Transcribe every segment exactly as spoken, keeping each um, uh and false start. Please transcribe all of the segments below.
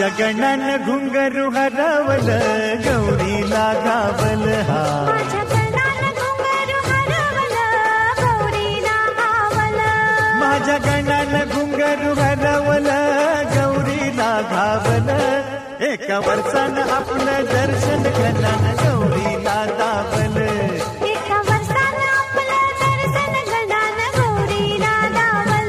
माझ्या गणानं घुंगरू हरवलं गौरीला गावल हा. माझ्या गणानं घुंगरू हरवलं गौरीला गावल. माझ्या गणानं घुंगरू हरवलं गौरीला घावल. एका वर्षानं आपलं दर्शन गणानं गौरीला दावल. एका वर्षानं आपलं दर्शन गणानं गौरीला दावल.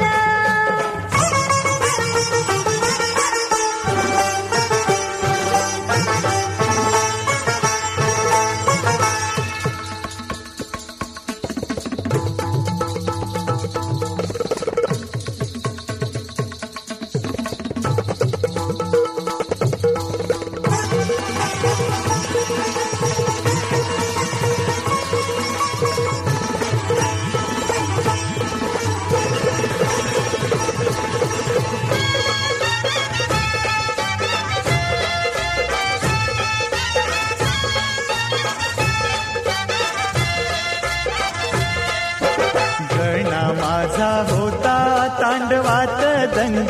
गणा माझा होता तांडवात दंग.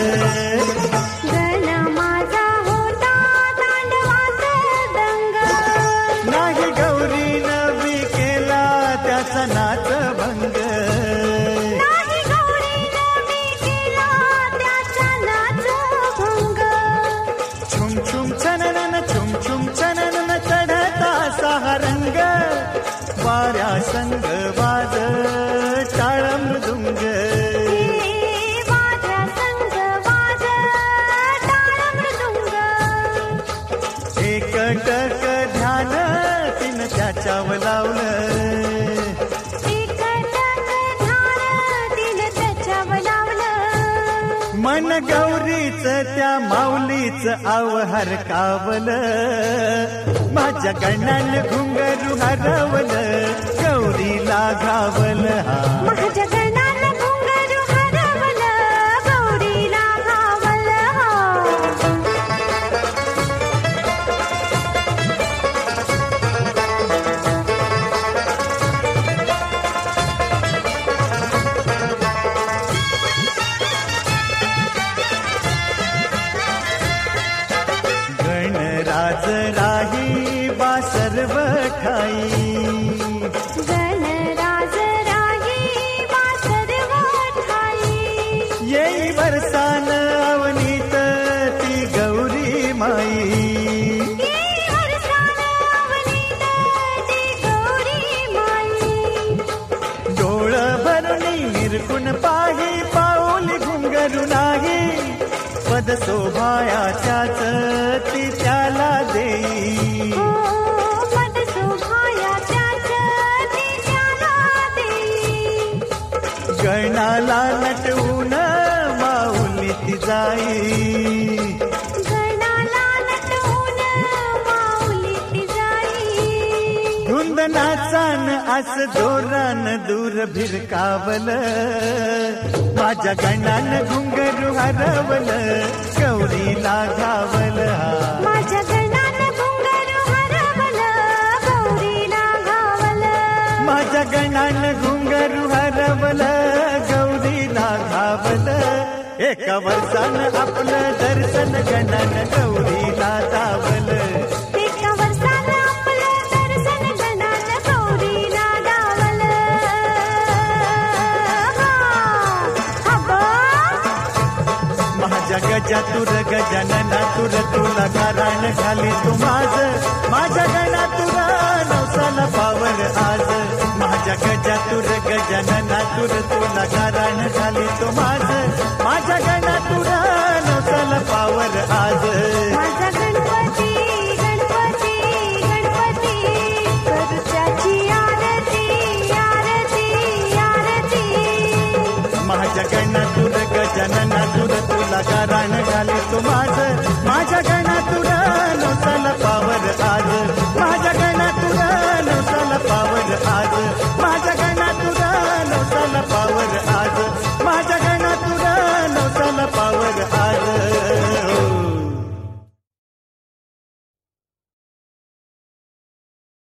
गणा माझा होता तांडवात दंग. नाही गौरीनं बी केला त्याचा नाच भंग. नाही गौरीनं मी केला त्याचा नाच भंग. छुम छुम छननन छुम छुम छननन चढता सहा रंग. वाऱ्या संग वाज टाळ मृदुंग. हे वाऱ्या संग वाज टाळ मृदुंग. एकटक ध्यान तिनं त्याच्यावर लावलं. एकटक ध्यान तिनं त्याच्यावर लावलं. मन गौरीच त्या माऊलीच आवहर कावलं. माझ्या गणानं घुंगरू हरवलं गौरीला घावल हा. माझ्या गणानं घुंगरू हरवलं गौरीला घावल हा. गणराज राही बा सर्व ठाई. गणराज राही बा सर्व ठाई. येई वर्षान अवनीत ती गौरी माई. येई वर्षान अवनीत ती गौरी माई. डोळ भरणी निरखून पाही पाऊली घुंगरू नाही. पद शोभायाच्याच ती त्याला देई. हो पद शोभायाच्याच ती त्याला देई. गणाला नटवून माऊली ती जाई. गणाला नटवून माऊली ती जाई. धुंद नाचान अस जोरान दूर भिरकावल. माझ्या गणानं घुंगरू हरवलं गौरीला घावल हा. माझ्या गणानं घुंगरू हरवलं गौरीला घावल. माझ्या गणानं घुंगरू हरवलं गौरीला घावल. एका वर्षानं आपलं दर्शन गणानं गौरीला दावल. एका वर्षानं आपलं दर्शन गणानं गौरीला दावल. हा माझ्या गजा तुर गजानना तुर तुला कारण घाली तुम